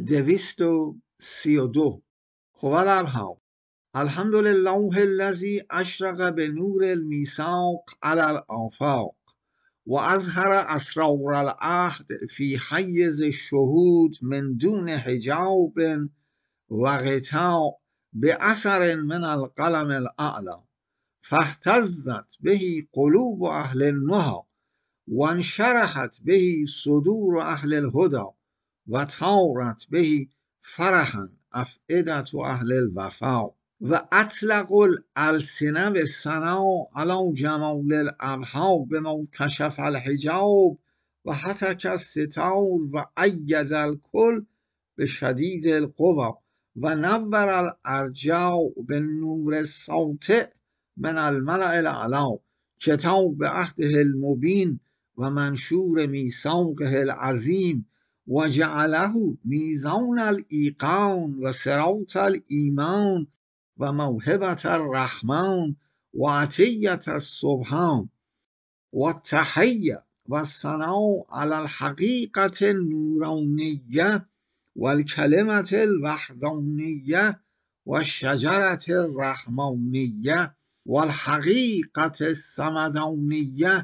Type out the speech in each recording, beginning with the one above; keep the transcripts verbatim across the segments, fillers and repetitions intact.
دویست و سی و دو. هو الابها الحمد لله الذی اشرق به نور المیثاق علی الآفاق و اظهر اسرار العهد فی حیز الشهود من دون حجاب و غطاء باثر من القلم الاعلی فاهتزت به قلوب اهل النهی و انشرحت به صدور اهل الهدی و طارت به فرحا افئدة اهل الوفا و اطلق الالسنه بالثناء علی جمال الابها بما کشف الحجاب و هتک الستار و أید الکل بشدید القوی و نور الارجاء بالنور الساطع من الملأ الاعلی کتاب عهده المبین و منشور میثاقه العظیم و جعله میزان الایقان و صراط الایمان و موهبة الرحمن و عطیة السبحان و التحیة و الثناء علی الحقیقة النورانیة و الکلمة الوحدانیة و الشجرة الرحمانیة و الحقیقة الصمدانیة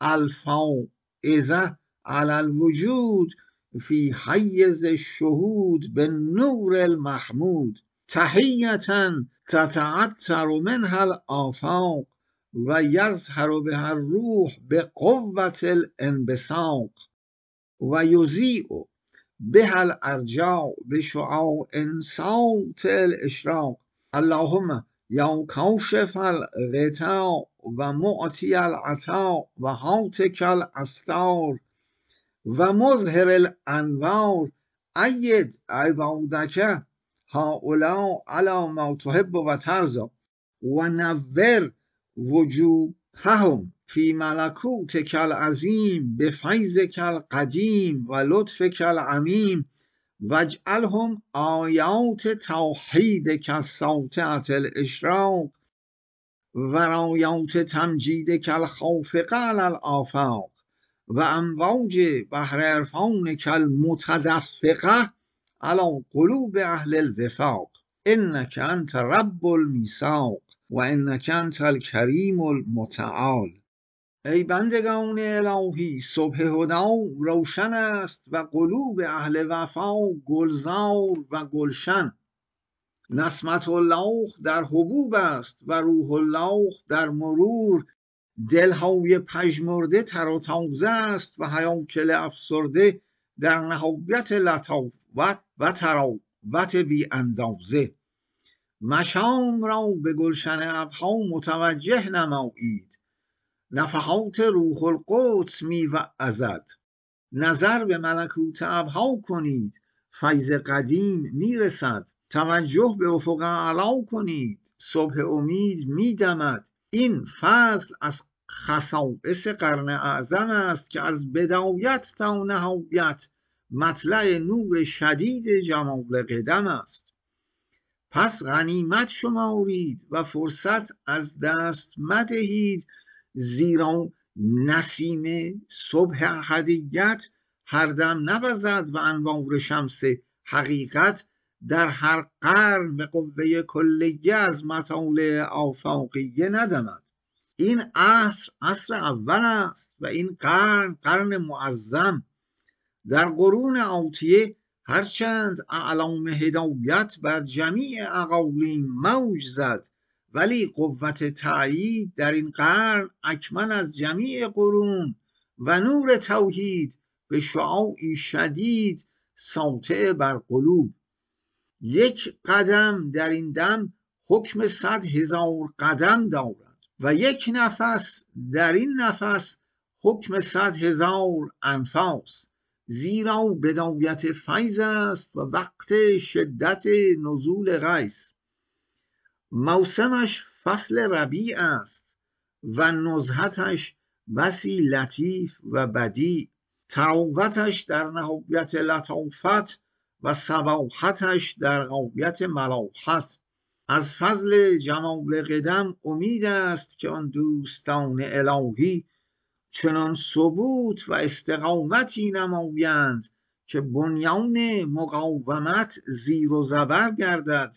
الفائزة علی الوجود فی حیز الشهود بالنور المحمود تحیة تتعطر منها الآفاق و یظهر بها الروح بقوة الانبثاق و یضیء بها الارجاء بشعاع ساطع الاشراق اللهم یا کاشف الغطاء و معطی العطاء و هاتک الاستار و مظهر الانوار أید عبادک هؤلاء علی ما تحب و ترضی و نور وجوههم فی ملکوتک العظیم بفیضک القدیم و لطفک العمیم واجعلهم آیات توحیدک الساطعة الاشراق و رایات تمجیدک الخافقة علی الآفاق و امواج بحر عرفانک المتدفقة علی قلوب اهل الوفاق انک انت رب المیثاق و انک انت الکریم المتعال. ای بندگان الهی، صبح هدی روشن است و قلوب اهل وفا گلزار و گلشن. نسمت الله در حبوب است و روح الله در مرور. دلهای پژمرده تر و تازه است و هیاکل افسرده در نهایت لطافت و تراوت بی اندازه. مشام را به گلشن ابها متوجه نمایید. نفحات روح القدس می وعظد. نظر به ملکوت ابها کنید، فیض قدیم می رسد. توجه به افق اعلی کنید، صبح امید می دمد. این فضل از خصائص قرن اعظم است که از بدایت تا نهایت مطلع نور شدید جمال قدم است. پس غنیمت شمارید و فرصت از دست مدهید، زیرا نسیم صبح احدیت هر دم نوزد و انوار شمس حقیقت در هر قرن به قوه کلیه از مطالع آفاقیه ندمد. این عصر عصر اول است و این قرن قرن معظم. در قرون آتیه هرچند اعلام هدایت بر جمیع اقالیم موج زد، ولی قوت تأیید در این قرن اکمل از جمیع قرون و نور توحید به شعاعی شدید ساطع بر قلوب. یک قدم در این دم حکم صد هزار قدم دارد و یک نفس در این نفس حکم صد هزار انفاس، زیرا بدایت فیض است و وقت شدت نزول غیث. موسمش فصل ربیع است و نزهتش بسی لطیف و بدیع. تراوتش در نهایت لطافت و صباحتش در غایت ملاحت. از فضل جمال قدم امید است که آن دوستان الهی چنان ثبوت و استقامتی نمایند که بنیان مقاومت زیر و زبر گردد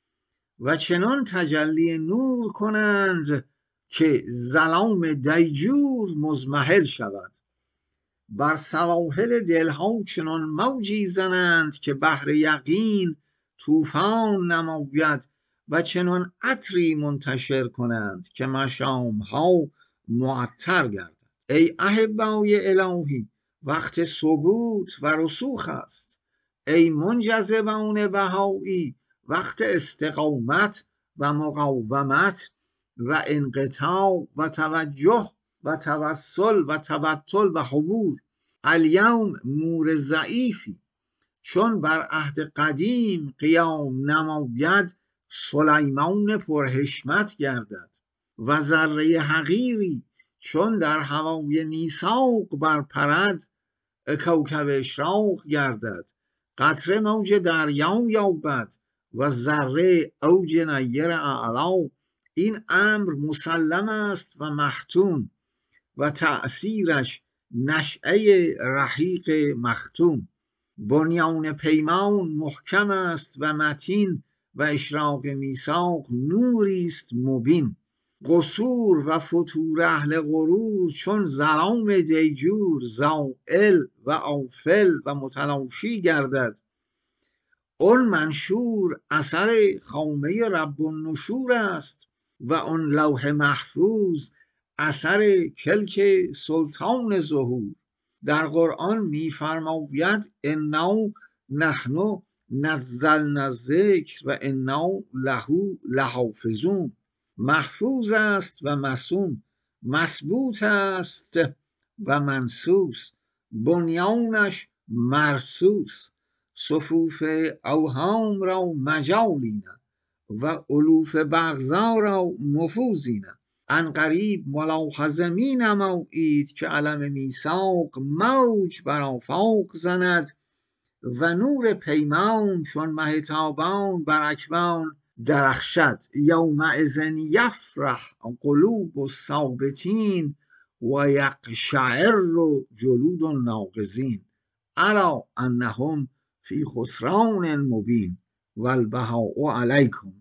و چنان تجلی نور کنند که ظلام دیجور مضمحل شود. بر سواحل دلها چنان موجی زنند که بحر یقین طوفان نماید و چنان عطری منتشر کنند که مشامها معطر گردد. ای احبای الهی، وقت ثبوت و رسوخ است. ای منجذبان بهایی، وقت استقامت و مقاومت و انقطاع و توجه و توسل و تبتل و حبور. الیوم مور ضعیفی چون بر عهد قدیم قیام نماید سلیمان پرحشمت گردد و ذره حقیری چون در هوای میثاق برپرد کوکب اشراق گردد. قطره موج دریا یابد و ذره اوج نیر اعلا. این امر مسلم است و محتوم و تأثیرش نشأه رحیق مختوم. بنیان پیمان محکم است و متین و اشراق میثاق نوری است مبین. قصور و فتور اهل غرور چون ظلام دیجور زائل و آفل و متلاشی گردد. اون منشور اثر خامه رب النشور است و اون لوح محفوظ اثر کلک سلطان ظهور. در قرآن می‌فرماید انا نحن نزلنا الذکر و انا له لحافظون. محفوظ است و مصون، مثبوت است و منصوص، بنیانش مرصوص. صفوف اوهام را مجالینه و الوف بغضا را نفوذینه. عنقریب ملاحظه می نمایید که علم میثاق موج بر آفاق زند و نور پیمان چون مه تابان بر اکوان درخشد. یومئذ یفرح قلوب الثابتین و یقشعر جلود الناقضین الا انهم فی خسران مبین و البهاء علیکم.